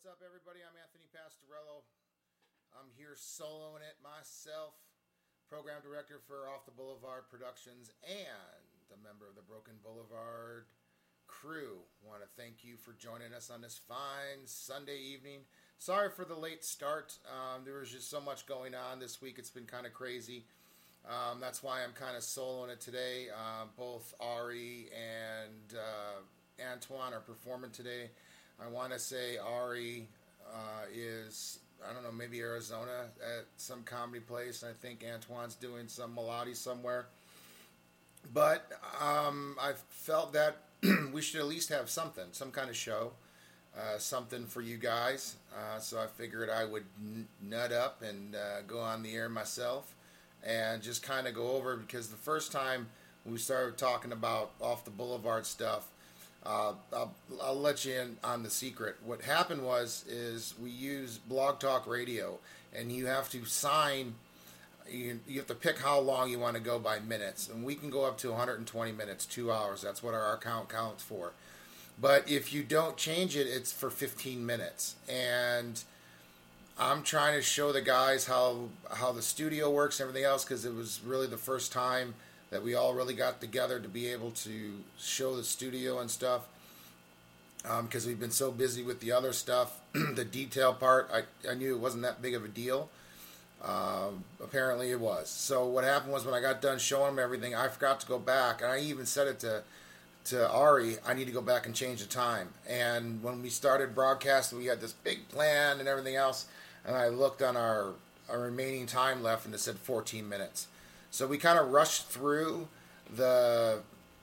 What's up, everybody? I'm Anthony Pastorello. I'm here soloing it myself, program director for Off the Boulevard Productions and a member of the Broken Boulevard crew. Want to thank you for joining us on this fine Sunday evening. Sorry for the late start. There was just so much going on this week. It's been kind of crazy. That's why I'm kind of soloing it today. Both Ari and Antoine are performing today. I want to say Ari is, I don't know, maybe Arizona at some comedy place. I think Antoine's doing some melody somewhere. But I felt that we should at least have something, some kind of show, something for you guys. So I figured I would nut up and go on the air myself and just kind of go over, because the first time we started talking about Off the Boulevard stuff, I'll let you in on the secret. What happened is we use Blog Talk Radio, and you have to sign. You have to pick how long you want to go by minutes, and we can go up to 120 minutes, 2 hours. That's what our account counts for. But if you don't change it, it's for 15 minutes. And I'm trying to show the guys how the studio works and everything else, because it was really the first time that we all really got together to be able to show the studio and stuff, because we've been so busy with the other stuff. The detail part, I knew it wasn't that big of a deal. Apparently it was. So what happened was, when I got done showing them everything, I forgot to go back, and I even said it to Ari, I need to go back and change the time. And when we started broadcasting, we had this big plan and everything else, and I looked on our remaining time left, and it said 14 minutes. So we kind of rushed through the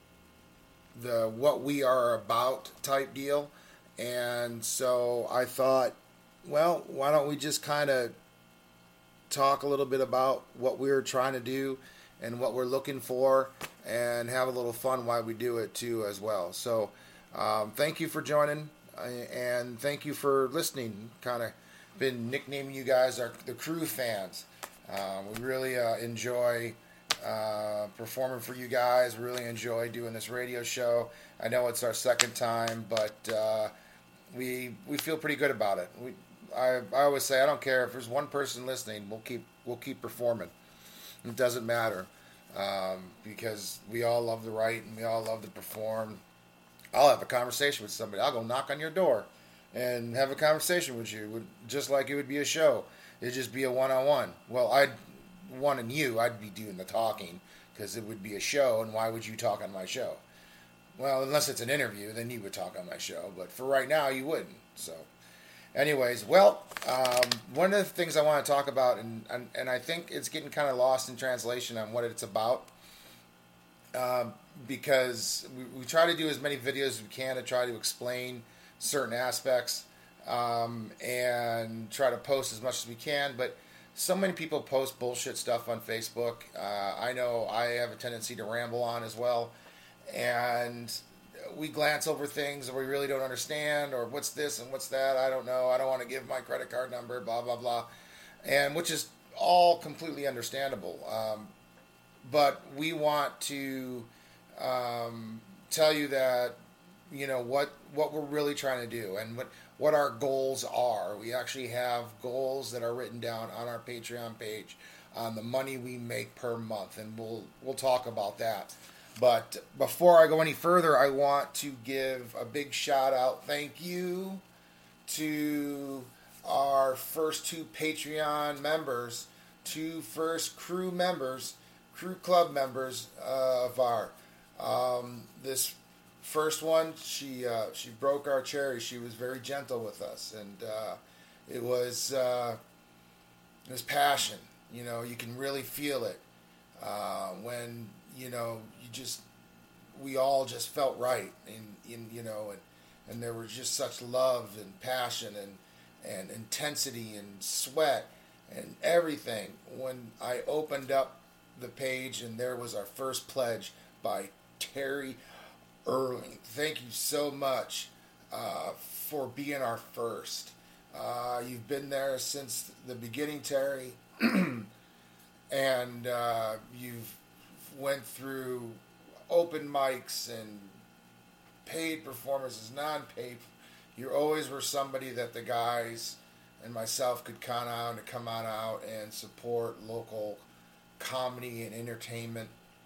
what we are about type deal. And so I thought, well, why don't we just kind of talk a little bit about what we're trying to do and what we're looking for, and have a little fun while we do it too as well. So thank you for joining, and thank you for listening. Kind of been nicknaming you guys the crew fans. We really enjoy performing for you guys. We really enjoy doing this radio show. I know it's our second time, but we feel pretty good about it. I always say, I don't care if there's one person listening. We'll keep performing. It doesn't matter, because we all love to write and we all love to perform. I'll have a conversation with somebody. I'll go knock on your door and have a conversation with you, just like it would be a show. It'd just be a one-on-one. Well, I'd be doing the talking, because it would be a show, and why would you talk on my show? Well, unless it's an interview, then you would talk on my show, but for right now, you wouldn't. So anyways, well, one of the things I want to talk about, and I think it's getting kind of lost in translation on what it's about, because we try to do as many videos as we can to try to explain certain aspects, and try to post as much as we can, but so many people post bullshit stuff on Facebook. I know I have a tendency to ramble on as well, and we glance over things that we really don't understand, or what's this and what's that, I don't know, I don't want to give my credit card number, blah, blah, blah, and which is all completely understandable. But we want to tell you that, you know, what we're really trying to do, and what our goals are. We actually have goals that are written down on our Patreon page on the money we make per month, and we'll talk about that. But before I go any further, I want to give a big shout out, thank you, to our first two Patreon members, two first crew club members of our this first one. She broke our cherry. She was very gentle with us, and it was passion. You know, you can really feel it when, you know, we all just felt right, and there was just such love and passion and intensity and sweat and everything when I opened up the page, and there was our first pledge by Terry Erling. Thank you so much for being our first. You've been there since the beginning, Terry, and you've went through open mics and paid performances, non-paid, you always were somebody that the guys and myself could count on to come on out and support local comedy and entertainment.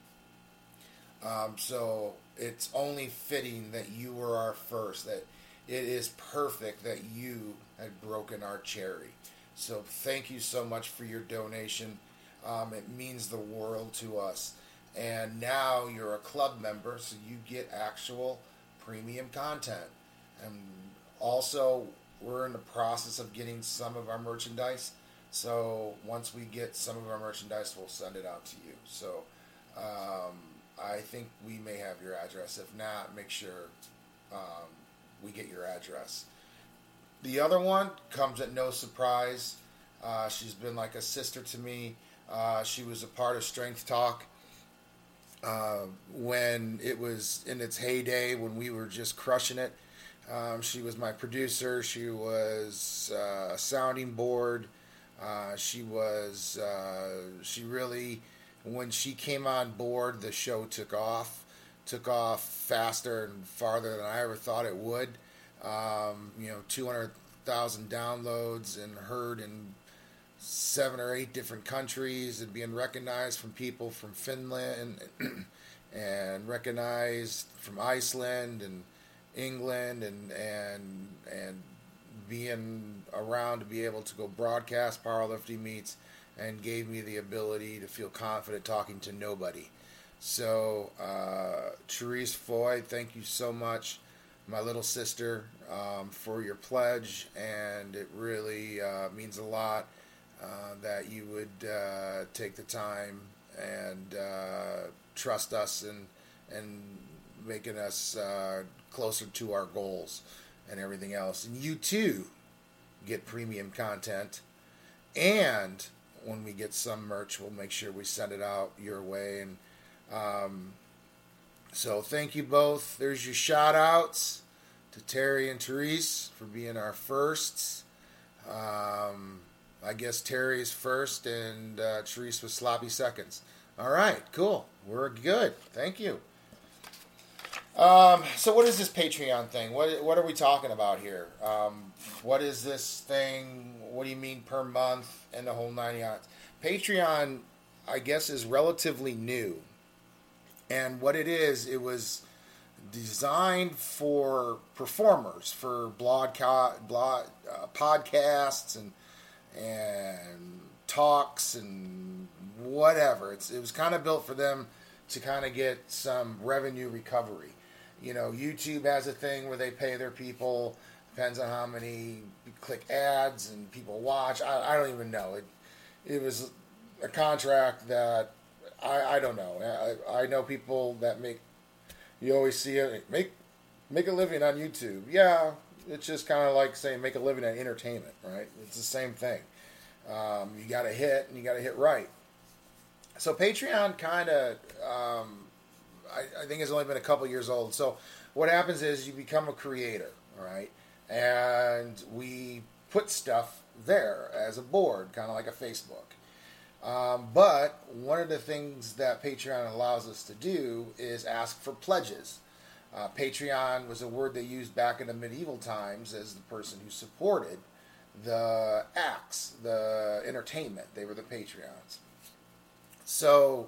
So it's only fitting that you were our first, that it is perfect that you had broken our cherry. So thank you so much for your donation. It means the world to us. And now you're a club member, so you get actual premium content. And also, we're in the process of getting some of our merchandise. So once we get some of our merchandise, we'll send it out to you. So I think we may have your address. If not, make sure we get your address. The other one comes at no surprise. She's been like a sister to me. She was a part of Strength Talk when it was in its heyday, when we were just crushing it. She was my producer. She was a sounding board. She really, when she came on board, the show took off faster and farther than I ever thought it would. 200,000 downloads and heard in 7 or 8 different countries, and being recognized from people from Finland and recognized from Iceland and England, and being around to be able to go broadcast powerlifting meets, and gave me the ability to feel confident talking to nobody. So Therese Foy, thank you so much, my little sister, for your pledge, and it really means a lot that you would take the time and trust us and making us closer to our goals and everything else. And you too get premium content, and when we get some merch, we'll make sure we send it out your way. And so thank you both. There's your shout outs to Terry and Therese for being our firsts. I guess Terry's first and Therese was sloppy seconds. All right, cool. We're good. Thank you. So what is this Patreon thing? What are we talking about here? What is this thing? What do you mean per month and the whole 9 yards? Patreon, I guess, is relatively new. And what it is, it was designed for performers, for podcasts and talks and whatever. It was kind of built for them to kind of get some revenue recovery. YouTube has a thing where they pay their people. Depends on how many click ads and people watch. I don't even know. It was a contract that I don't know. I know people that you always see it, make a living on YouTube. Yeah, it's just kind of like saying make a living on entertainment, right? It's the same thing. You got to hit, and you got to hit right. So Patreon kind of, I think it's only been a couple years old. So what happens is you become a creator, right? And we put stuff there as a board, kind of like a Facebook. But one of the things that Patreon allows us to do is ask for pledges. Patreon was a word they used back in the medieval times as the person who supported the acts, the entertainment. They were the Patreons. So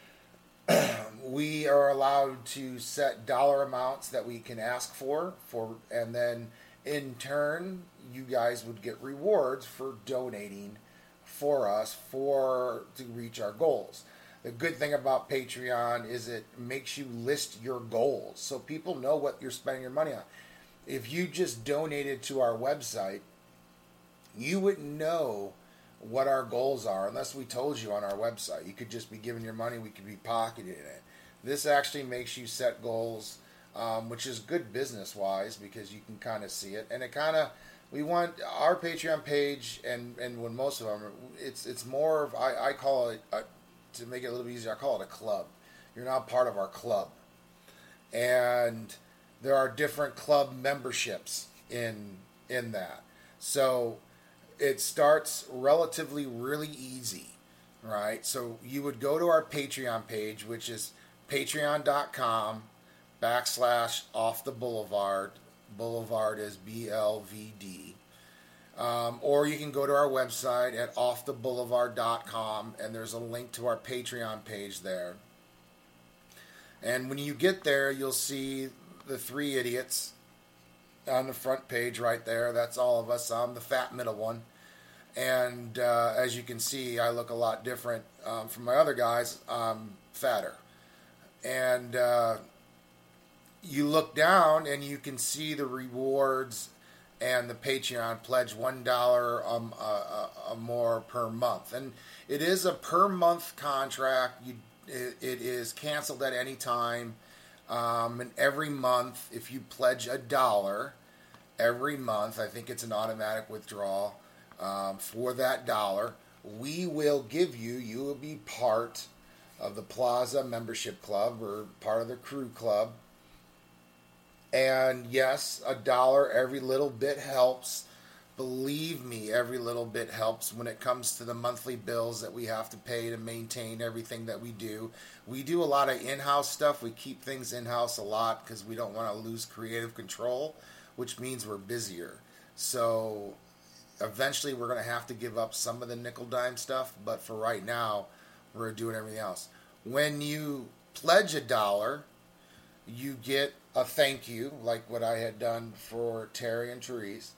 we are allowed to set dollar amounts that we can ask for, and then in turn, you guys would get rewards for donating for us to reach our goals. The good thing about Patreon is it makes you list your goals so people know what you're spending your money on. If you just donated to our website, you wouldn't know what our goals are unless we told you on our website. You could just be giving your money, we could be pocketing it. This actually makes you set goals, which is good business-wise because you can kind of see it. And it kind of, we want our Patreon page, and when most of them, it's more of, I call it, to make it a little easier, I call it a club. You're now part of our club. And there are different club memberships in that. So it starts relatively really easy, right? So you would go to our Patreon page, which is patreon.com/offtheboulevard, Boulevard is BLVD. Or you can go to our website at offtheboulevard.com, and there's a link to our Patreon page there. And when you get there, you'll see the three idiots on the front page right there. That's all of us. I'm the fat middle one. And as you can see, I look a lot different from my other guys. I'm fatter. And you look down and you can see the rewards and the Patreon pledge $1 more per month. And it is a per month contract. It is canceled at any time. And every month, if you pledge $1 every month, I think it's an automatic withdrawal for that dollar, we will give you will be part of the Plaza Membership Club or part of the Crew Club. And yes, $1 every little bit helps. Believe me, every little bit helps when it comes to the monthly bills that we have to pay to maintain everything that we do. We do a lot of in-house stuff. We keep things in-house a lot because we don't want to lose creative control, which means we're busier. So eventually we're going to have to give up some of the nickel-dime stuff, but for right now, we're doing everything else. When you pledge $1, you get a thank you, like what I had done for Terry and Therese.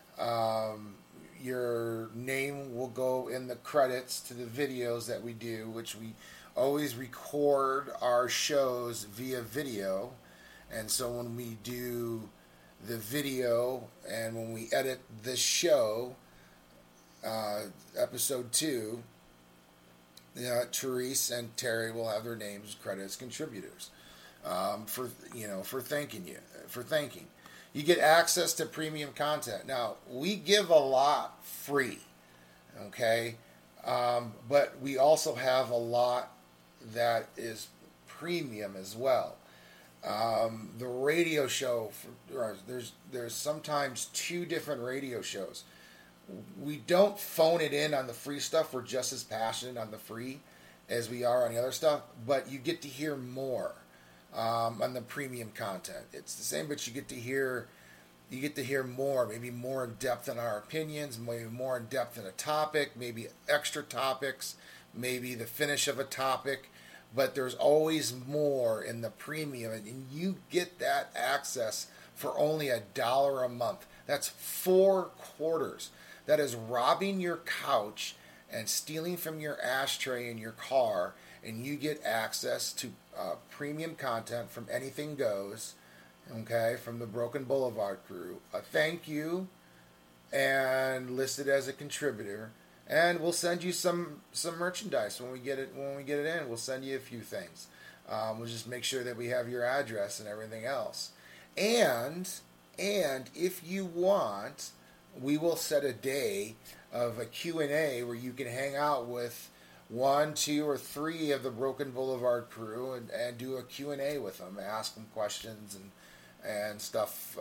Your name will go in the credits to the videos that we do, which we always record our shows via video. And so when we do the video and when we edit this show, episode 2, Therese and Terry will have their names credited as contributors. For thanking. You get access to premium content. Now, we give a lot free, okay? But we also have a lot that is premium as well. The radio show, there's sometimes 2 different radio shows. We don't phone it in on the free stuff. We're just as passionate on the free as we are on the other stuff, but you get to hear more. On the premium content, it's the same, but you get to hear more, maybe more in depth in our opinions, maybe more in depth in a topic, maybe extra topics, maybe the finish of a topic, but there's always more in the premium, and you get that access for only $1 a month. That's 4 quarters. That is robbing your couch and stealing from your ashtray in your car, and you get access to premium content from Anything Goes, okay, from the Broken Boulevard crew. A thank you, and listed as a contributor. And we'll send you some merchandise when we get it in. We'll send you a few things. We'll just make sure that we have your address and everything else. And if you want, we will set a day of a Q&A where you can hang out with 1, 2, or 3 of the Broken Boulevard crew and do a Q&A with them, ask them questions and stuff,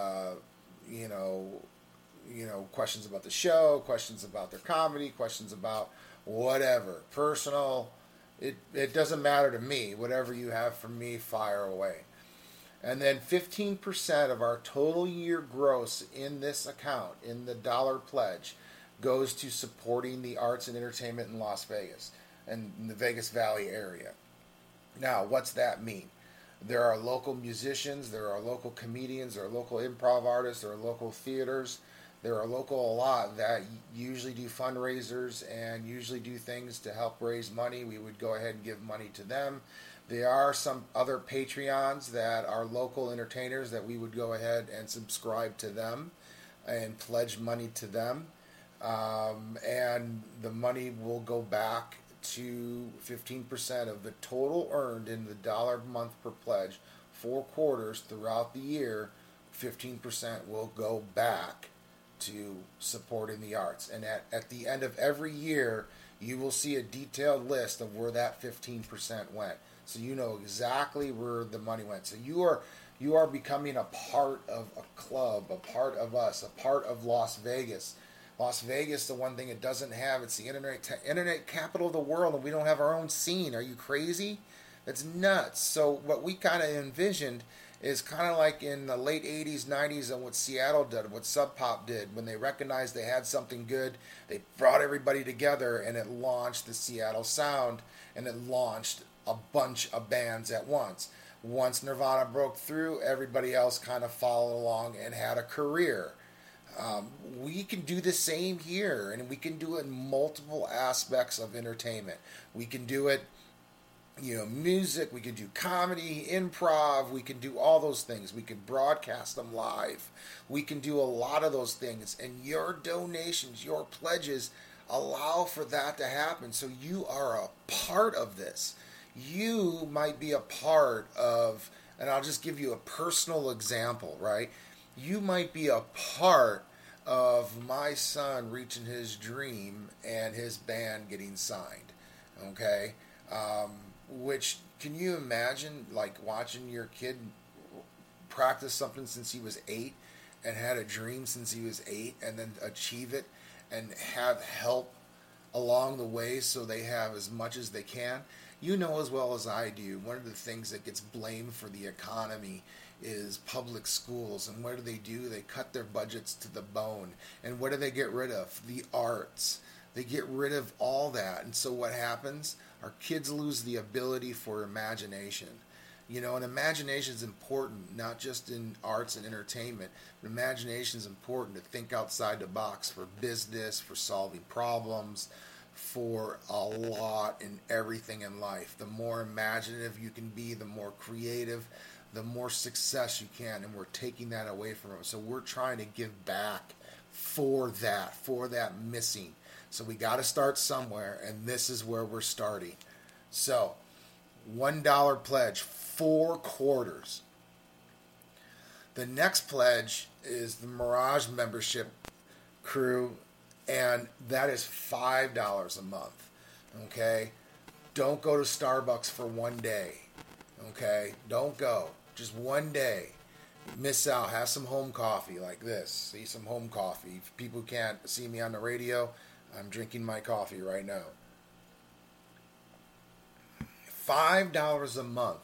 questions about the show, questions about their comedy, questions about whatever, personal. It doesn't matter to me. Whatever you have for me, fire away. And then 15% of our total year gross in this account, in the dollar pledge, goes to supporting the arts and entertainment in Las Vegas and in the Vegas Valley area. Now, what's that mean? There are local musicians, there are local comedians, there are local improv artists, there are local theaters, there are local a lot that usually do fundraisers and usually do things to help raise money. We would go ahead and give money to them. There are some other Patreons that are local entertainers that we would go ahead and subscribe to them and pledge money to them. And the money will go back to 15% of the total earned in the $1 a month per pledge, 4 quarters throughout the year. 15% will go back to supporting the arts. And at the end of every year, you will see a detailed list of where that 15% went. So you know exactly where the money went. So you are becoming a part of a club, a part of us, a part of Las Vegas. Las Vegas, the one thing it doesn't have, it's the internet capital of the world, and we don't have our own scene. Are you crazy? That's nuts. So what we kind of envisioned is kind of like in the late 80s, 90s, and what Seattle did, what Sub Pop did. When they recognized they had something good, they brought everybody together and it launched the Seattle sound, and it launched a bunch of bands at once. Once Nirvana broke through, everybody else kind of followed along and had a career. We can do the same here, and we can do it in multiple aspects of entertainment. We can do it, music, we can do comedy, improv, we can do all those things. We can broadcast them live. We can do a lot of those things, and your donations, your pledges allow for that to happen. So you are a part of this. You might be a part of, and I'll just give you a personal example, right? You might be a part of my son reaching his dream and his band getting signed, okay? Which, can you imagine, like, watching your kid practice something since he was 8 and had a dream since he was 8 and then achieve it and have help along the way so they have as much as they can? You know as well as I do, one of the things that gets blamed for the economy is public schools. And what do? They cut their budgets to the bone. And what do they get rid of? The arts. They get rid of all that. And so what happens? Our kids lose the ability for imagination. And imagination is important, not just in arts and entertainment, but imagination is important to think outside the box for business, for solving problems, for a lot in everything in life. The more imaginative you can be, the more creative, the more success you can, and we're taking that away from them. So we're trying to give back for that missing. So we got to start somewhere, and this is where we're starting. So $1 pledge, 4 quarters. The next pledge is the Mirage membership crew, and that is $5 a month. Okay? Don't go to Starbucks for one day. Okay? Don't go. Just one day. Miss out. Have some home coffee like this. See some home coffee. If people can't see me on the radio, I'm drinking my coffee right now. $5 a month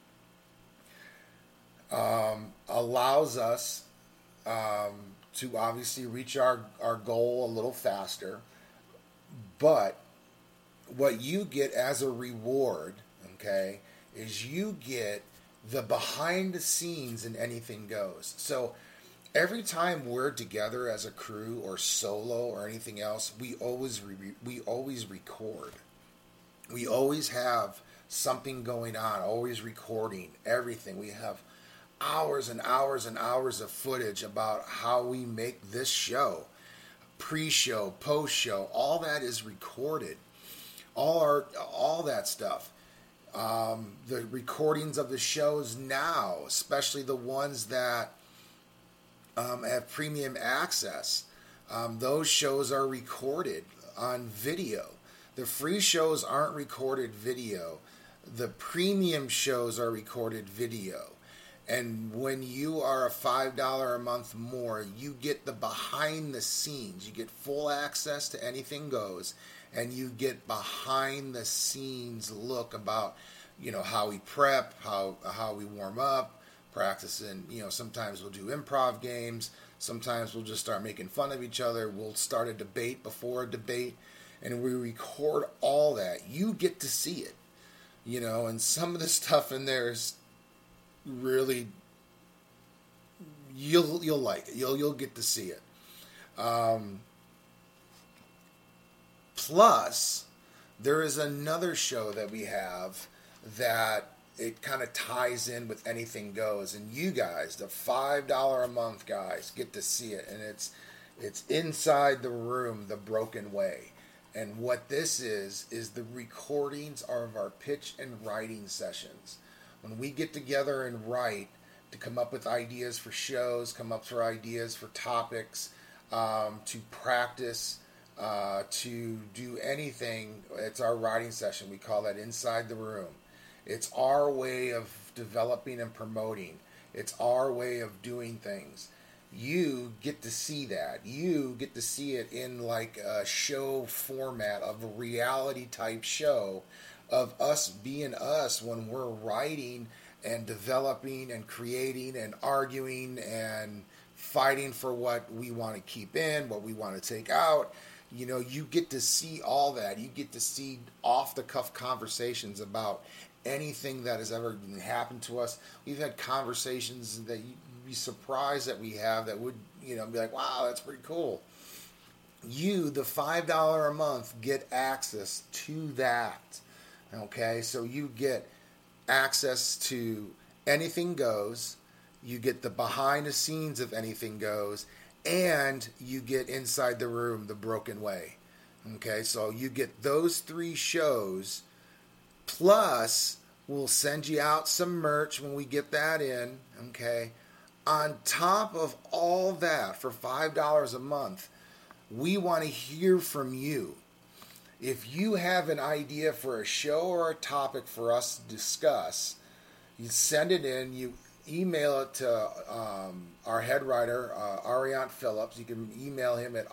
allows us to obviously reach our goal a little faster. But what you get as a reward, okay, is you get the behind the scenes in Anything Goes. So every time we're together as a crew or solo or anything else, we always record. We always have something going on, always recording everything. We have hours and hours and hours of footage about how we make this show. Pre-show, post-show, all that is recorded. All that stuff. The recordings of the shows now, especially the ones that have premium access, those shows are recorded on video. The free shows aren't recorded video. The premium shows are recorded video. And when you are a $5 a month more, you get the behind the scenes. You get full access to Anything Goes, and you get behind the scenes look about, how we prep, how we warm up, practicing. Sometimes we'll do improv games. Sometimes we'll just start making fun of each other. We'll start a debate before a debate, and we record all that. You get to see it, and some of the stuff in there is really, you'll like it. You'll get to see it. Plus, there is another show that we have that it kind of ties in with Anything Goes, and you guys, the $5 a month guys, get to see it, and it's Inside the Room, The Broken Way. And what this is the recordings of our pitch and writing sessions. When we get together and write to come up with ideas for shows, come up with ideas for topics, to practice, to do anything, it's our writing session. We call that Inside the Room. It's our way of developing and promoting. It's our way of doing things. You get to see that. You get to see it in like a show format of a reality type show of us being us when we're writing and developing and creating and arguing and fighting for what we want to keep in, what we want to take out. You get to see all that. You get to see off-the-cuff conversations about anything that has ever happened to us. We've had conversations that you'd be surprised that we have that would, be like, wow, that's pretty cool. You, the $5 a month, get access to that. Okay, so you get access to Anything Goes. You get the behind the scenes of Anything Goes, and you get Inside the Room, The Broken Way. Okay, so you get those 3 shows, plus we'll send you out some merch when we get that in. Okay, on top of all that, for $5 a month, we want to hear from you. If you have an idea for a show or a topic for us to discuss, you send it in, you email it to our head writer, Ariant Phillips. You can email him at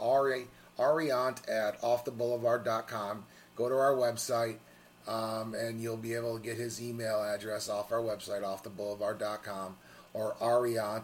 ariant@offtheboulevard.com. Go to our website, and you'll be able to get his email address off our website, offtheboulevard.com, or Ariant,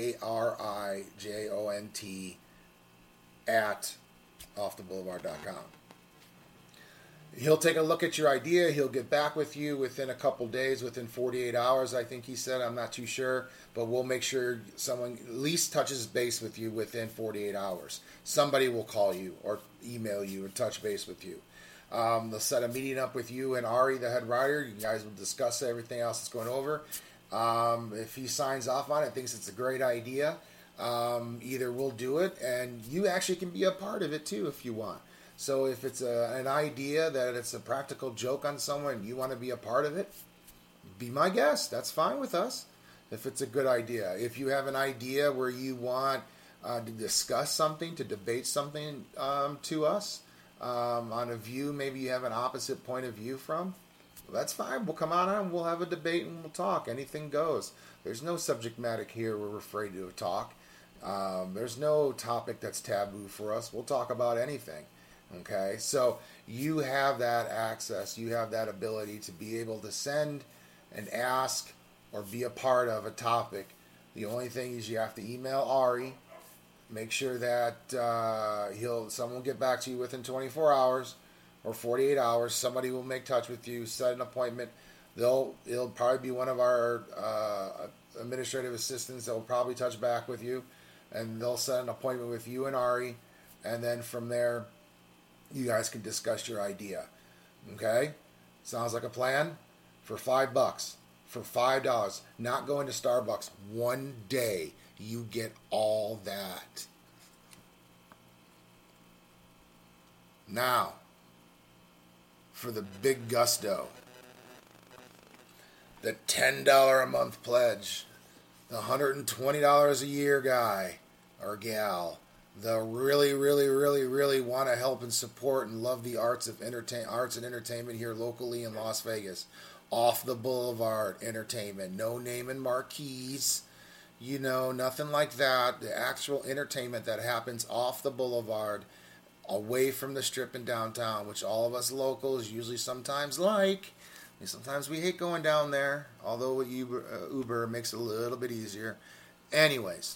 ARIJONT, at offtheboulevard.com. He'll take a look at your idea. He'll get back with you within a couple days, within 48 hours, I think he said. I'm not too sure, but we'll make sure someone at least touches base with you within 48 hours. Somebody will call you or email you and touch base with you. They'll set a meeting up with you and Ari, the head writer. You guys will discuss everything else that's going over. If he signs off on it, thinks it's a great idea, either we'll do it, and you actually can be a part of it too if you want. So if it's an idea that it's a practical joke on someone and you want to be a part of it, be my guest. That's fine with us if it's a good idea. If you have an idea where you want to discuss something, to debate something to us on a view, maybe you have an opposite point of view from, well, that's fine. We'll come on and we'll have a debate and we'll talk. Anything goes. There's no subject matter here we're afraid to talk. There's no topic that's taboo for us. We'll talk about anything. Okay, so you have that access, you have that ability to be able to send and ask or be a part of a topic. The only thing is you have to email Ari, make sure that someone will get back to you within 24 hours or 48 hours. Somebody will make touch with you, set an appointment. It'll probably be one of our administrative assistants that will probably touch back with you, and they'll set an appointment with you and Ari, and then from there, you guys can discuss your idea. Okay? Sounds like a plan? For $5. For $5. Not going to Starbucks. One day, you get all that. Now, for the big gusto. The $10 a month pledge. The $120 a year guy or gal. The really, really, really, really want to help and support and love the arts and entertainment here locally in Las Vegas. Off the Boulevard entertainment. No name and marquees. Nothing like that. The actual entertainment that happens off the Boulevard, away from the Strip in downtown, which all of us locals usually sometimes like. Sometimes we hate going down there, although with Uber makes it a little bit easier. Anyways.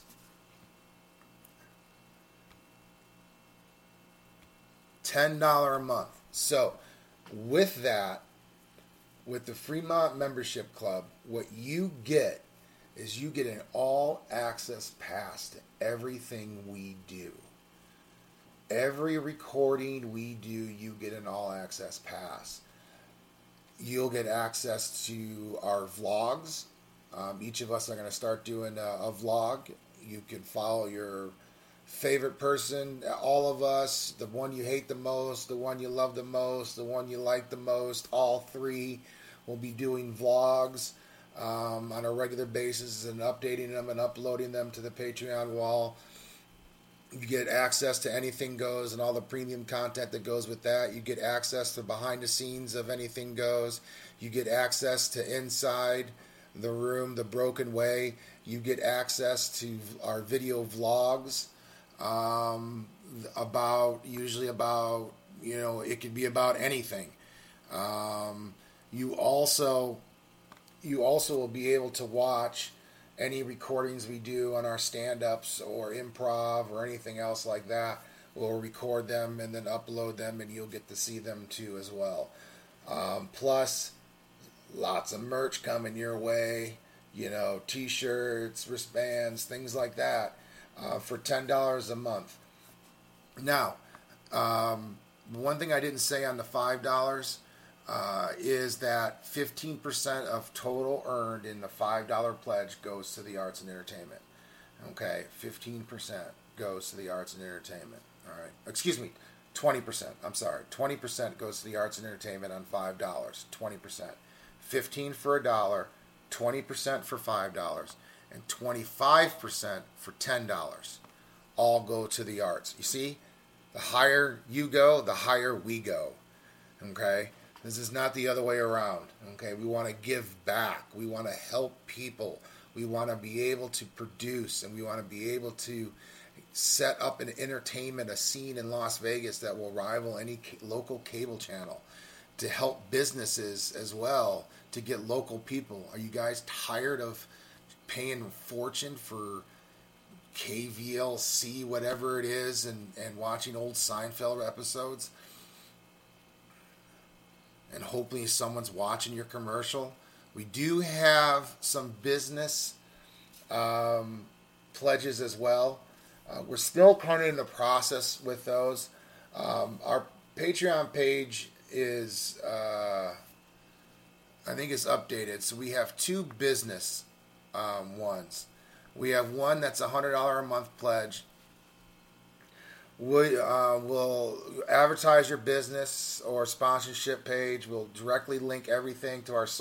$10 a month. So, with that, with the Fremont Membership Club, what you get is you get an all-access pass to everything we do. Every recording we do, you get an all-access pass. You'll get access to our vlogs. Each of us are going to start doing a vlog. You can follow your favorite person, all of us, the one you hate the most, the one you love the most, the one you like the most, all 3 will be doing vlogs on a regular basis and updating them and uploading them to the Patreon wall. You get access to Anything Goes and all the premium content that goes with that. You get access to behind the scenes of Anything Goes. You get access to Inside the Room, The Broken Way. You get access to our video vlogs. Usually about, it could be about anything. You also you also will be able to watch any recordings we do on our stand-ups or improv or anything else like that. We'll record them and then upload them, and you'll get to see them too as well. Plus, lots of merch coming your way. T-shirts, wristbands, things like that, for $10 a month. Now, one thing I didn't say on the $5 is that 15% of total earned in the $5 pledge goes to the arts and entertainment. Okay, 15% goes to the arts and entertainment. All right, excuse me, 20%. I'm sorry, 20% goes to the arts and entertainment on $5. 20%, 15 for $1, 20% for $5, and 25% for $10. All go to the arts. You see, the higher you go, the higher we go. Okay. This is not the other way around. Okay, we want to give back. We want to help people. We want to be able to produce, and we want to be able to set up an entertainment, a scene in Las Vegas that will rival any local cable channel, to help businesses as well, to get local people. Are you guys tired of paying a fortune for KVLC, whatever it is, and watching old Seinfeld episodes? And hopefully someone's watching your commercial. We do have some business pledges as well. We're still kind of in the process with those. Our Patreon page is, I think it's updated. So we have two business ones. We have one that's $100 a month pledge. We will advertise your business or sponsorship page. We'll directly link everything to our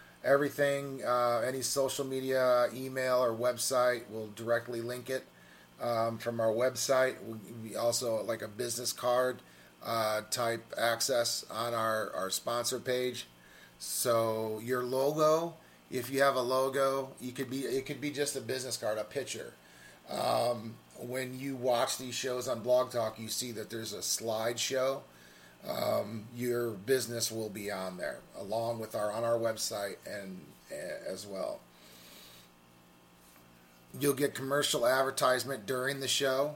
any social media, email, or website. We'll directly link it from our website. We also like a business card type access on our sponsor page. So your logo, if you have a logo, it could be just a business card, a picture. When you watch these shows on Blog Talk, you see that there's a slideshow. Your business will be on there, along with on our website and as well. You'll get commercial advertisement during the show.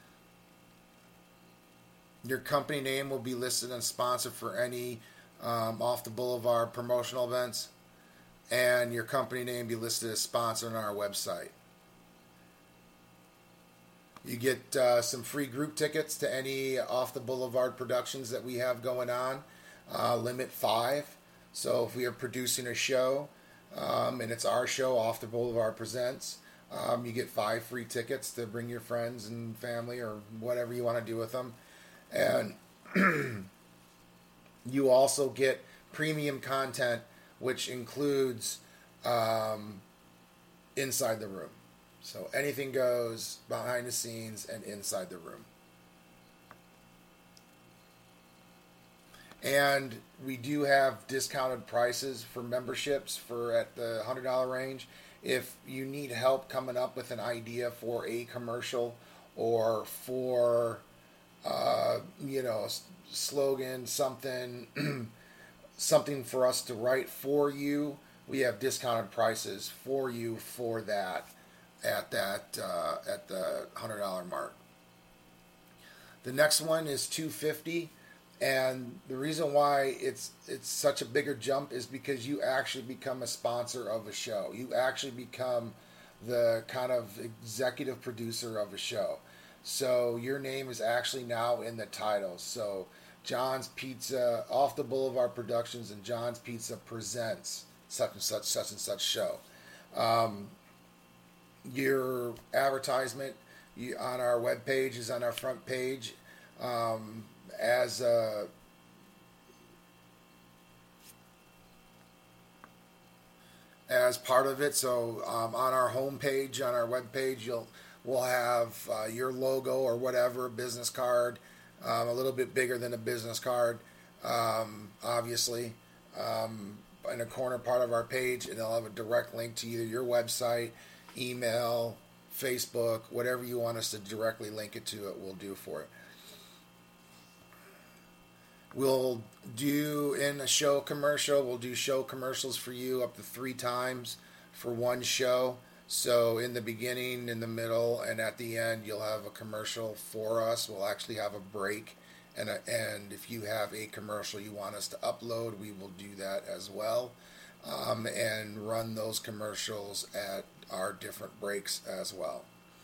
Your company name will be listed and sponsored for any Off the Boulevard promotional events, and your company name be listed as sponsor on our website. You get some free group tickets to any Off the Boulevard productions that we have going on. Limit 5. So if we are producing a show, and it's our show, Off the Boulevard Presents, you get 5 free tickets to bring your friends and family or whatever you want to do with them. And you also get premium content, which includes inside the room. So anything goes behind the scenes and inside the room. And we do have discounted prices for memberships at the $100 range. If you need help coming up with an idea for a commercial or for, slogan, something, something for us to write for you, we have discounted prices for you for that. At the $100 mark. The next one is $250, and the reason why it's such a bigger jump is because you actually become a sponsor of a show. You actually become the kind of executive producer of a show. So your name is actually now in the title. So John's Pizza, Off the Boulevard Productions, and John's Pizza presents such and such show. Your advertisement on our webpage is on our front page as part of it. So on our homepage, on our webpage, we'll have your logo or whatever, business card, a little bit bigger than a business card, obviously, in a corner part of our page, and it'll have a direct link to either your website, email, Facebook, whatever you want us to directly link it to, it will do for it. We'll do in a show commercial, we'll do show commercials for you up to 3 times for one show. So in the beginning, in the middle, and at the end, you'll have a commercial for us. We'll actually have a break. And if you have a commercial you want us to upload, we will do that as well. And run those commercials at our different breaks as well.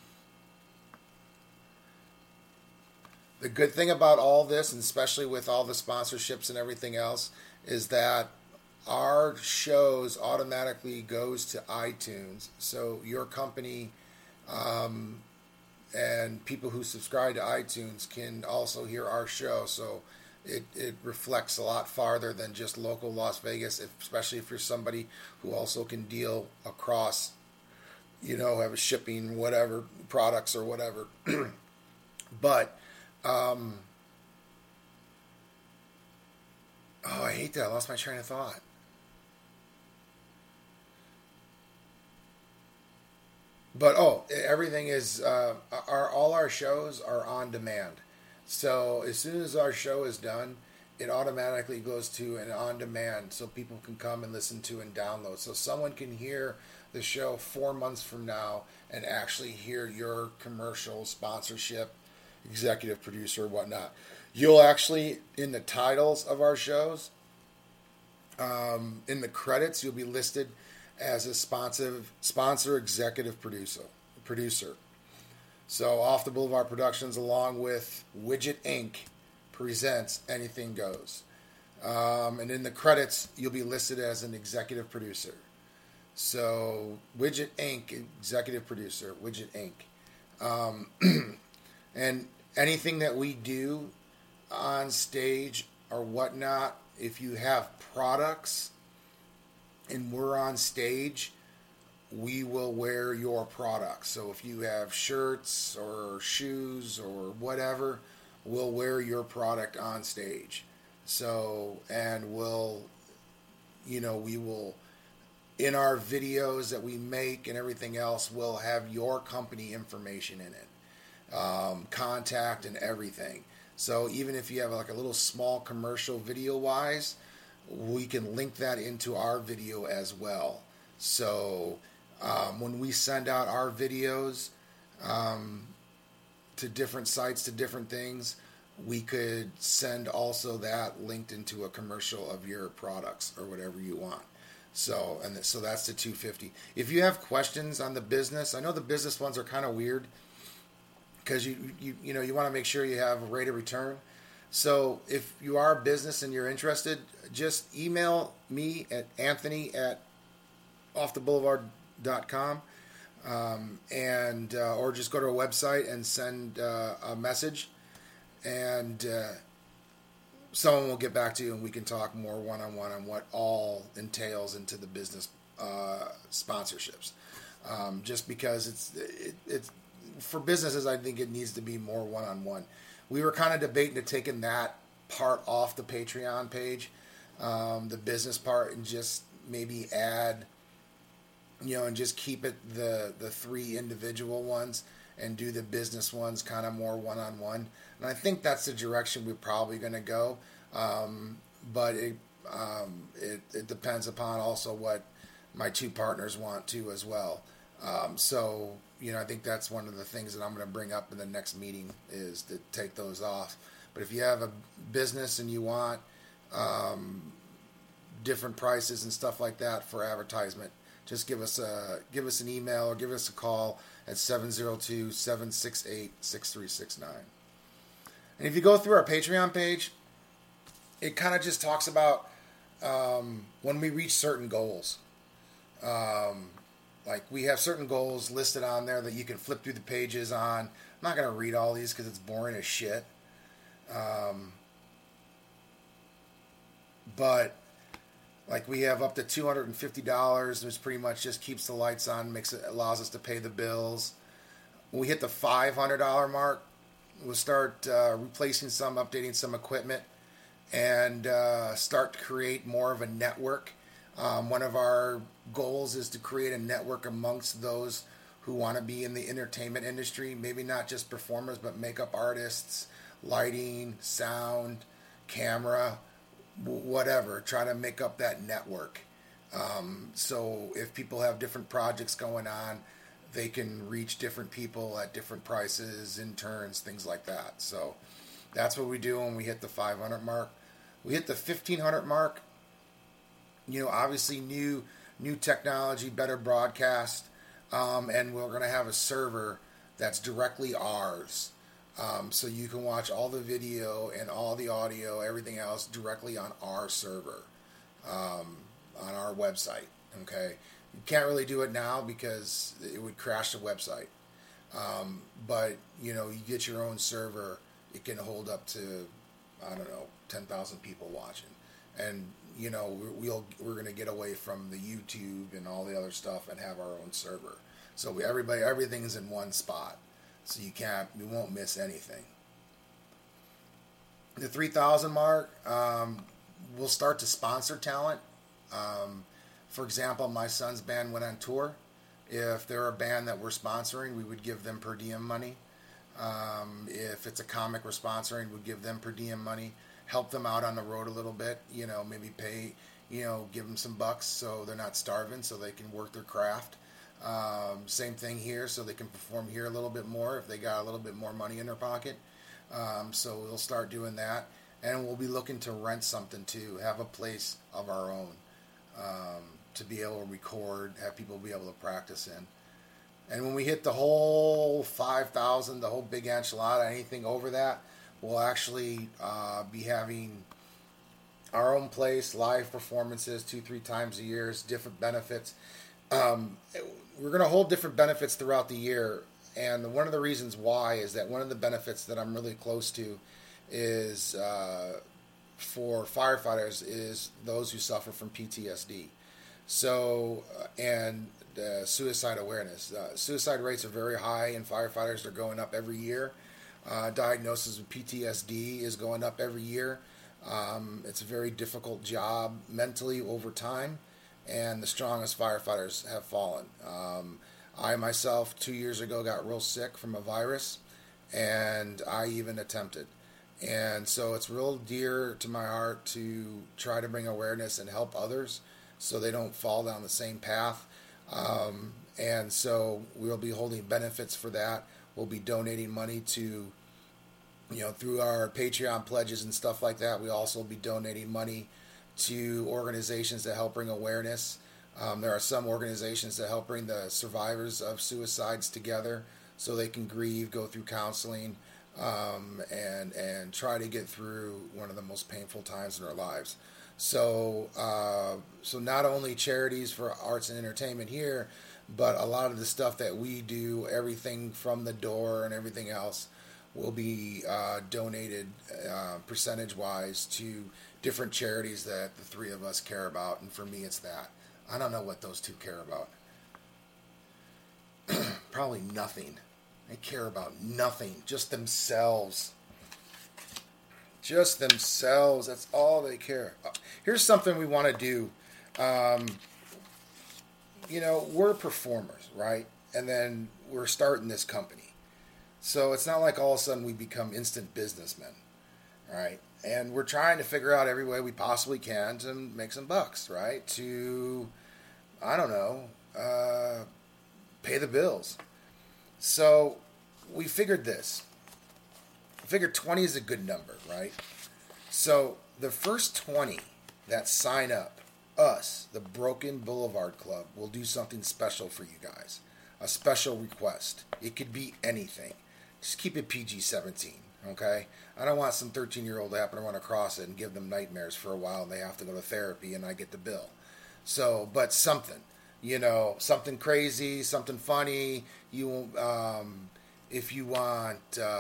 The good thing about all this, and especially with all the sponsorships and everything else, is that our shows automatically goes to iTunes. So your company and people who subscribe to iTunes can also hear our show. So it reflects a lot farther than just local Las Vegas, especially if you're somebody who also can deal across, have a shipping, whatever, products or whatever. But I hate that. I lost my train of thought. But everything is all our shows are on demand. So as soon as our show is done, it automatically goes to an on demand, so people can come and listen to and download. So someone can hear the show 4 months from now and actually hear your commercial, sponsorship, executive producer, whatnot. You'll actually, in the titles of our shows, in the credits, you'll be listed as a sponsor executive producer. So Off the Boulevard Productions, along with Widget Inc., presents Anything Goes. And in the credits, you'll be listed as an executive producer. So Widget Inc., executive producer, Widget Inc. And anything that we do on stage or whatnot, if you have products and we're on stage, we will wear your products. So if you have shirts or shoes or whatever, we'll wear your product on stage. So, and we will, in our videos that we make and everything else, we'll have your company information in it, contact and everything. So even if you have like a little small commercial video wise, we can link that into our video as well. So when we send out our videos to different sites, to different things, we could send also that linked into a commercial of your products or whatever you want. So that's the $250. If you have questions on the business, I know the business ones are kind of weird because you want to make sure you have a rate of return. So if you are a business and you're interested, just email me at anthony@offtheboulevard.com or just go to our website and send a message, and someone will get back to you and we can talk more one-on-one on what all entails into the business sponsorships. Just because it's for businesses, I think it needs to be more one-on-one. We were kind of debating to taking that part off the Patreon page, the business part, and just maybe add, and just keep it the 3 individual ones and do the business ones kind of more one-on-one. And I think that's the direction we're probably going to go. But it depends upon also what my 2 partners want to as well. So, I think that's one of the things that I'm going to bring up in the next meeting is to take those off. But if you have a business and you want different prices and stuff like that for advertisement, just give us an email or give us a call at 702-768-6369. And if you go through our Patreon page, it kind of just talks about when we reach certain goals. Like we have certain goals listed on there that you can flip through the pages on. I'm not going to read all these because it's boring as shit. But like we have up to $250, which pretty much just keeps the lights on, allows us to pay the bills. When we hit the $500 mark, we'll start replacing updating some equipment, and start to create more of a network. One of our goals is to create a network amongst those who want to be in the entertainment industry, maybe not just performers, but makeup artists, lighting, sound, camera, whatever. Try to make up that network. So if people have different projects going on, they can reach different people at different prices, interns, things like that. So that's what we do when we hit the 500 mark. We hit the 1500 mark. Obviously new technology, better broadcast, and we're going to have a server that's directly ours. So you can watch all the video and all the audio, everything else directly on our server, on our website. Okay, you can't really do it now because it would crash the website. But you get your own server. It can hold up to 10,000 people watching, and we're going to get away from the YouTube and all the other stuff and have our own server. So everything's in one spot. So you won't miss anything. The 3,000 mark, we'll start to sponsor talent. For example, my son's band went on tour. If they're a band that we're sponsoring, we would give them per diem money. If it's a comic we're sponsoring, we'd give them per diem money. Help them out on the road a little bit. Maybe pay, give them some bucks so they're not starving, so they can work their craft. Same thing here, so they can perform here a little bit more if they got a little bit more money in their pocket. So we'll start doing that, and we'll be looking to rent something too, have a place of our own to be able to record, have people be able to practice in. And when we hit the whole 5,000, the whole big enchilada, anything over that, we'll actually be having our own place, live performances 2-3 times a year, different benefits. We're going to hold different benefits throughout the year, and one of the reasons why is that one of the benefits that I'm really close to is for firefighters is those who suffer from PTSD. So, and suicide awareness. Suicide rates are very high in firefighters. They're going up every year. Diagnosis of PTSD is going up every year. It's a very difficult job mentally over time, and the strongest firefighters have fallen. I myself 2 years ago got real sick from a virus, and I even attempted. And so it's real dear to my heart to try to bring awareness and help others so they don't fall down the same path. And so we'll be holding benefits for that. We'll be donating money to, through our Patreon pledges and stuff like that. We also will be donating money to organizations that help bring awareness. There are some organizations that help bring the survivors of suicides together so they can grieve, go through counseling, and try to get through one of the most painful times in their lives. So not only charities for arts and entertainment here, but a lot of the stuff that we do, everything from the door and everything else, will be donated percentage-wise to different charities that the three of us care about. And for me, it's that. I don't know what those two care about. Probably nothing. They care about nothing. Just themselves. Just themselves. That's all they care. Here's something we want to do. We're performers, right? And then we're starting this company. So it's not like all of a sudden we become instant businessmen, right? And we're trying to figure out every way we possibly can to make some bucks, right? To, pay the bills. So we figured this. I figured 20 is a good number, right? So the first 20 that sign up, us, the Broken Boulevard Club, will do something special for you guys. A special request. It could be anything. Just keep it PG-17, okay? I don't want some 13-year-old to happen to run across it and give them nightmares for a while and they have to go to therapy and I get the bill. So, but something, something crazy, something funny. If you want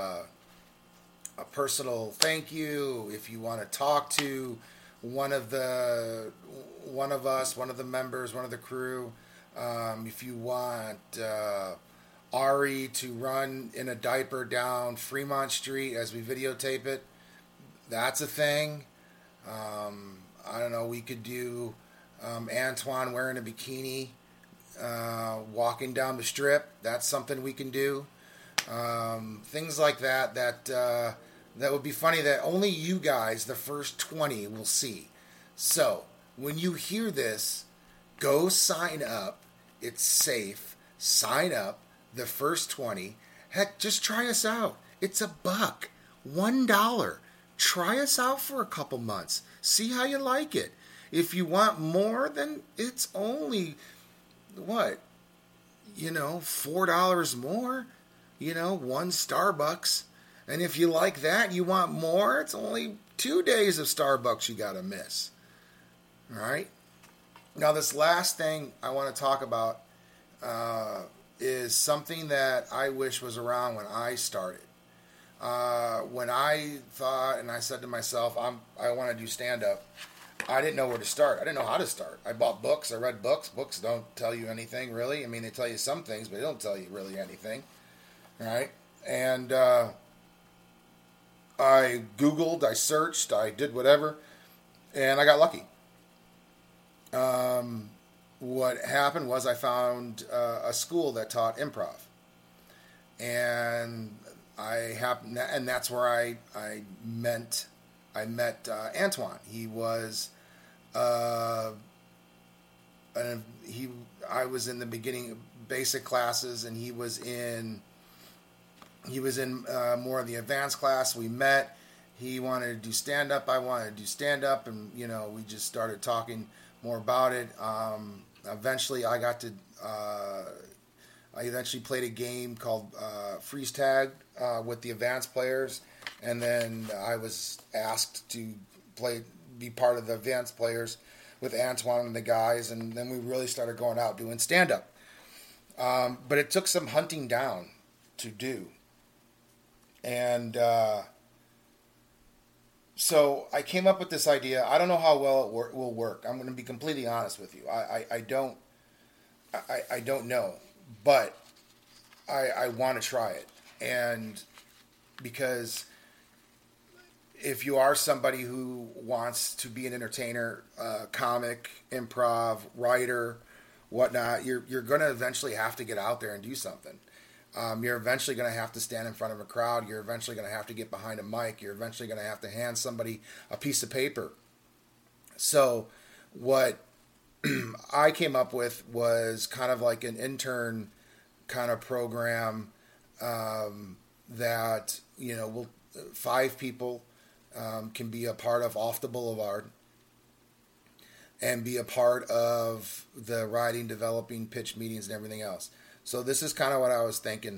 a personal thank you, if you want to talk to one of us, one of the members, one of the crew, if you want Ari to run in a diaper down Fremont Street as we videotape it, that's a thing. I don't know, we could do Antoine wearing a bikini walking down the strip. That's something we can do. Things like that that would be funny that only you guys, the first 20, will see. So, when you hear this, go sign up. It's safe. Sign up. The first 20. Heck, just try us out. It's $1. $1. Try us out for a couple months. See how you like it. If you want more, then it's only, what? $4 more. One Starbucks. And if you like that, you want more, it's only 2 days of Starbucks you got to miss. All right? Now, this last thing I want to talk about is something that I wish was around when I started. When I thought and I said to myself, I want to do stand-up, I didn't know where to start. I didn't know how to start. I bought books. I read books. Books don't tell you anything, really. I mean, they tell you some things, but they don't tell you really anything. All right? And I Googled, I searched, I did whatever, and I got lucky. What happened was I found a school that taught improv, and and that's where I met Antoine. He was I was in the beginning basic classes, and he was in more of the advanced class. We met. He wanted to do stand-up. I wanted to do stand-up, and we just started talking more about it. Eventually, I eventually played a game called Freeze Tag with the advanced players, and then I was asked to be part of the advanced players with Antoine and the guys, and then we really started going out doing stand-up. But it took some hunting down to do. And so I came up with this idea. I don't know how well it will work. I'm going to be completely honest with you. I don't know, but I want to try it. And because if you are somebody who wants to be an entertainer, comic, improv, writer, whatnot, you're going to eventually have to get out there and do something. You're eventually going to have to stand in front of a crowd. You're eventually going to have to get behind a mic. You're eventually going to have to hand somebody a piece of paper. So what I came up with was kind of like an intern kind of program that, 5 people can be a part of Off the Boulevard and be a part of the writing, developing, pitch meetings, and everything else. So this is kind of what I was thinking.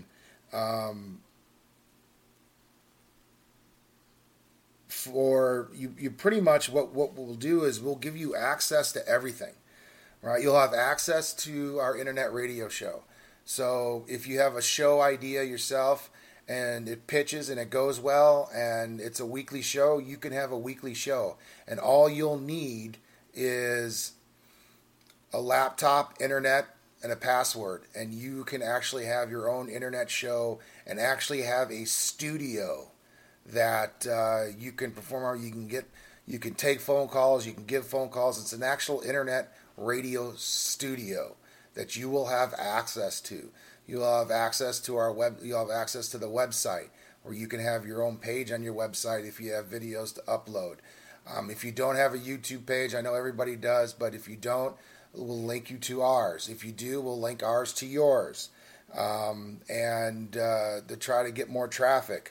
For you pretty much what we'll do is we'll give you access to everything, right? You'll have access to our internet radio show. So if you have a show idea yourself and it pitches and it goes well and it's a weekly show, you can have a weekly show. And all you'll need is a laptop, internet, and a password, and you can actually have your own internet show and actually have a studio that you can perform on. You can take phone calls, you can give phone calls. It's an actual internet radio studio that you will have access to. You'll have access to our web. You'll have access to the website, where you can have your own page on your website if you have videos to upload. If you don't have a YouTube page, I know everybody does, but if you don't, we'll link you to ours. If you do, we'll link ours to yours, and to try to get more traffic.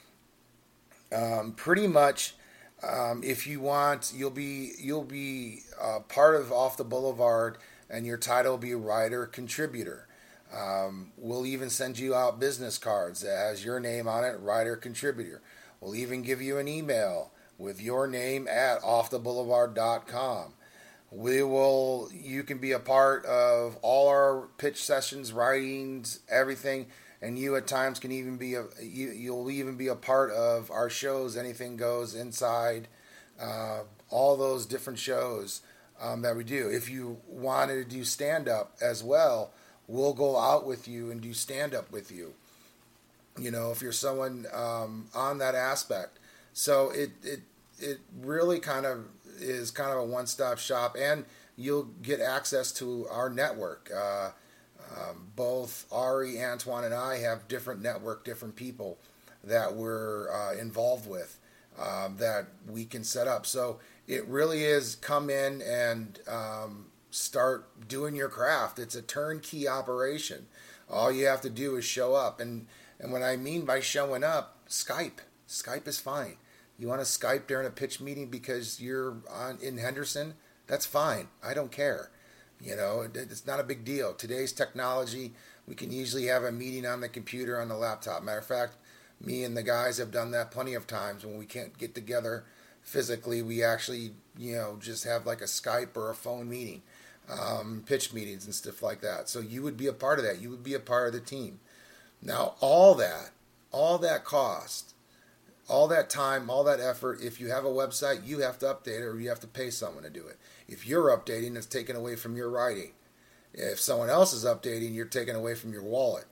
Pretty much, if you want, you'll be part of Off the Boulevard, and your title will be writer contributor. We'll even send you out business cards that has your name on it, writer contributor. We'll even give you an email with your name at offtheboulevard.com. You can be a part of all our pitch sessions, writings, everything, and you at times can even you'll even be a part of our shows, Anything Goes, Inside, all those different shows that we do. If you wanted to do stand-up as well, we'll go out with you and do stand-up with you. If you're someone on that aspect. So it really kind of is kind of a one-stop shop, and you'll get access to our network. Both Ari, Antoine, and I have different network, different people that we're involved with that we can set up. So it really is come in and start doing your craft. It's a turnkey operation. All you have to do is show up. And what I mean by showing up, Skype. Skype is fine. You want to Skype during a pitch meeting because you're in Henderson? That's fine. I don't care. It's not a big deal. Today's technology, we can easily have a meeting on the computer, on the laptop. Matter of fact, me and the guys have done that plenty of times when we can't get together physically. We actually, just have like a Skype or a phone meeting, pitch meetings and stuff like that. So you would be a part of that. You would be a part of the team. Now, all that cost, all that time, all that effort, if you have a website, you have to update it or you have to pay someone to do it. If you're updating, it's taken away from your writing. If someone else is updating, you're taken away from your wallet.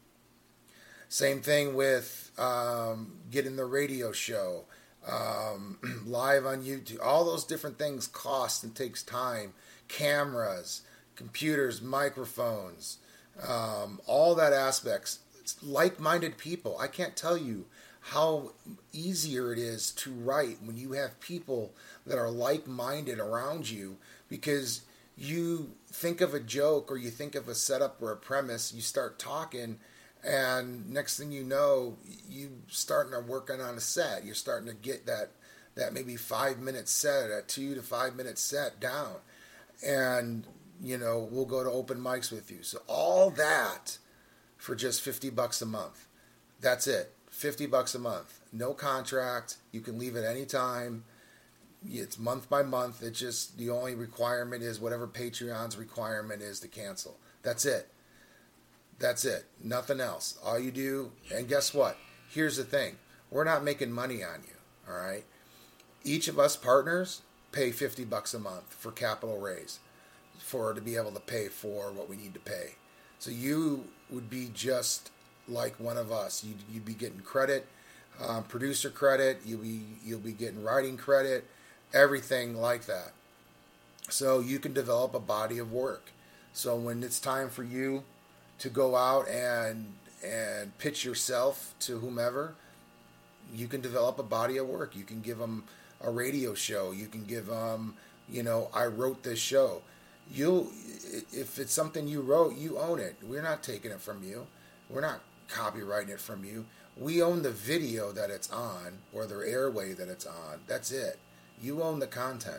Same thing with getting the radio show, live on YouTube. All those different things cost and takes time. Cameras, computers, microphones, all that aspects. It's like-minded people. I can't tell you how easier it is to write when you have people that are like-minded around you, because you think of a joke or you think of a setup or a premise, you start talking, and next thing you know, you starting to working on a set. You're starting to get that maybe 5-minute set, a 2 to 5 minute set down, and we'll go to open mics with you. So all that for just $50 a month. That's it. $50 a month. No contract. You can leave at any time. It's month by month. It's just the only requirement is whatever Patreon's requirement is to cancel. That's it. That's it. Nothing else. All you do, and guess what? Here's the thing. We're not making money on you. All right. Each of us partners pay $50 a month for capital raise, to be able to pay for what we need to pay. So you would be just like one of us. You'd be getting credit, producer credit. You'll be getting writing credit, everything like that. So you can develop a body of work. So when it's time for you to go out and pitch yourself to whomever, you can develop a body of work. You can give them a radio show. You can give them, I wrote this show. If it's something you wrote, you own it. We're not taking it from you. We're not copyrighting it from you. We own the video that it's on or the airway that it's on. That's it. You own the content.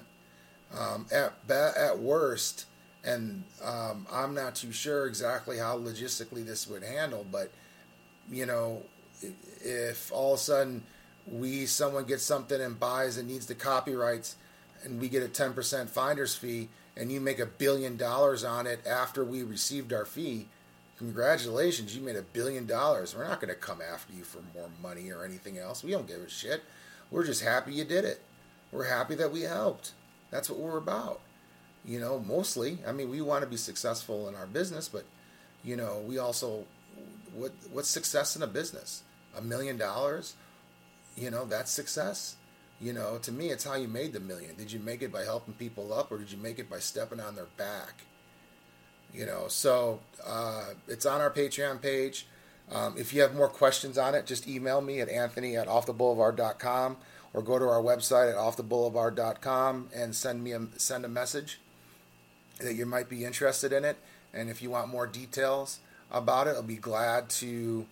At worst, and I'm not too sure exactly how logistically this would handle, but if all of a sudden someone gets something and buys and needs the copyrights, and we get a 10% finder's fee, and you make $1 billion on it after we received our fee, congratulations, you made $1 billion. We're not going to come after you for more money or anything else. We don't give a shit. We're just happy you did it. We're happy that we helped. That's what we're about. Mostly. I mean, we want to be successful in our business, but, we also, what's success in a business? $1 million? That's success. To me, it's how you made the million. Did you make it by helping people up, or did you make it by stepping on their back? So it's on our Patreon page. If you have more questions on it, just email me at anthony@offtheboulevard.com or go to our website at offtheboulevard.com and send a message that you might be interested in it. And if you want more details about it, I'll be glad to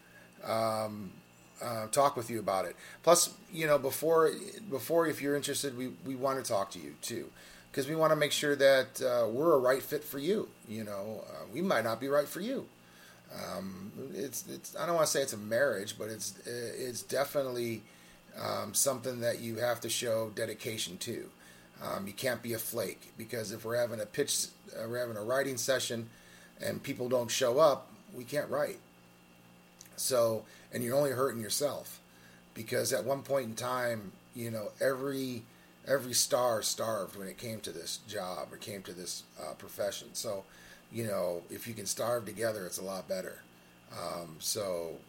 talk with you about it. Plus, before if you're interested, we want to talk to you too, because we want to make sure that we're a right fit for you. We might not be right for you. It's I don't want to say it's a marriage, but it's definitely something that you have to show dedication to. You can't be a flake, because if we're having we're having a writing session and people don't show up, we can't write. So, and you're only hurting yourself, because at one point in time, every star starved when it came to this job or came to this profession. So, if you can starve together, it's a lot better. So,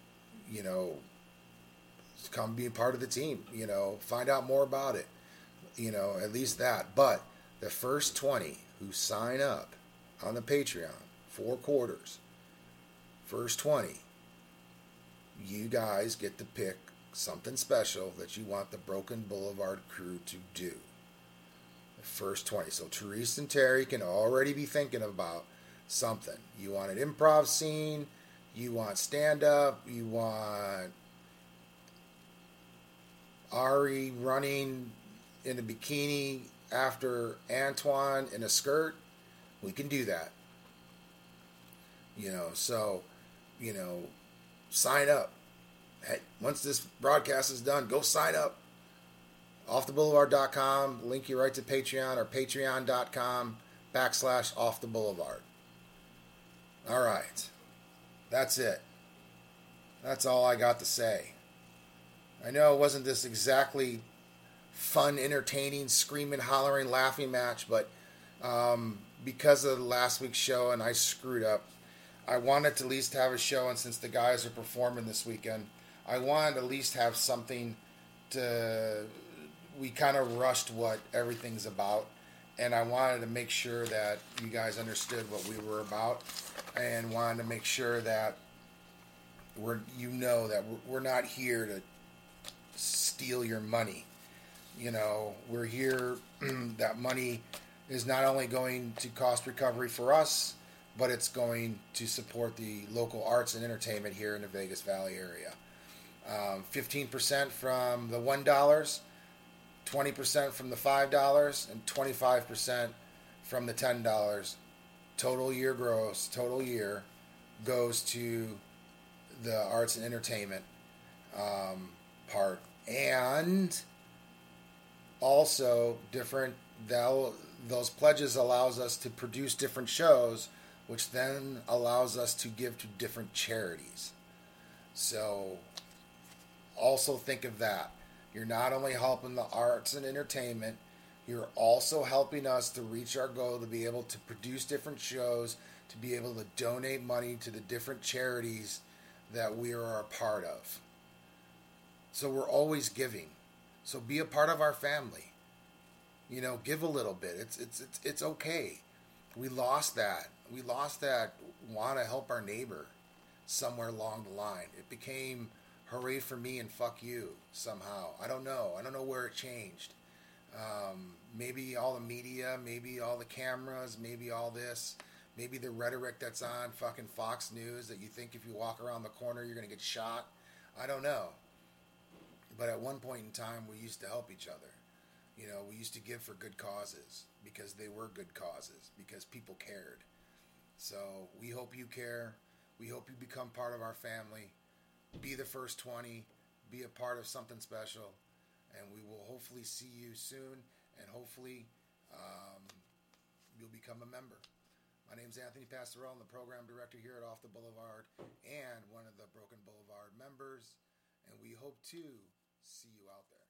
come be a part of the team, find out more about it, at least that. But the first 20 who sign up on the Patreon, 4 quarters, first 20, you guys get to pick something special that you want the Broken Boulevard crew to do. The first 20. So Therese and Terry can already be thinking about something. You want an improv scene, you want stand-up, you want Ari running in a bikini after Antoine in a skirt. We can do that. So, sign up. Hey, once this broadcast is done, go sign up. offtheboulevard.com, link you right to Patreon, or patreon.com/offtheboulevard. All right. That's it. That's all I got to say. I know it wasn't this exactly fun, entertaining, screaming, hollering, laughing match, but because of last week's show and I screwed up, I wanted to at least have a show, and since the guys are performing this weekend, I wanted to at least have something to... We kind of rushed what everything's about, and I wanted to make sure that you guys understood what we were about, and wanted to make sure that we're not here to steal your money. We're here, that money is not only going to cost recovery for us, but it's going to support the local arts and entertainment here in the Vegas Valley area. 15% from the $1, 20% from the $5, and 25% from the $10. Total year gross, total year, goes to the arts and entertainment part. And also, those pledges allows us to produce different shows, which then allows us to give to different charities. So also think of that. You're not only helping the arts and entertainment, you're also helping us to reach our goal to be able to produce different shows, to be able to donate money to the different charities that we are a part of. So we're always giving. So be a part of our family. Give a little bit. It's okay. We lost that. We lost that want to help our neighbor somewhere along the line. It became hooray for me and fuck you somehow. I don't know. I don't know where it changed. Maybe all the media, maybe all the cameras, maybe all this, maybe the rhetoric that's on fucking Fox News that you think if you walk around the corner you're going to get shot. I don't know. But at one point in time, we used to help each other. We used to give for good causes because they were good causes, because people cared. So we hope you care. We hope you become part of our family. Be the first 20. Be a part of something special. And we will hopefully see you soon. And hopefully you'll become a member. My name's Anthony Pastorell. I'm the program director here at Off the Boulevard and one of the Broken Boulevard members. And we hope to see you out there.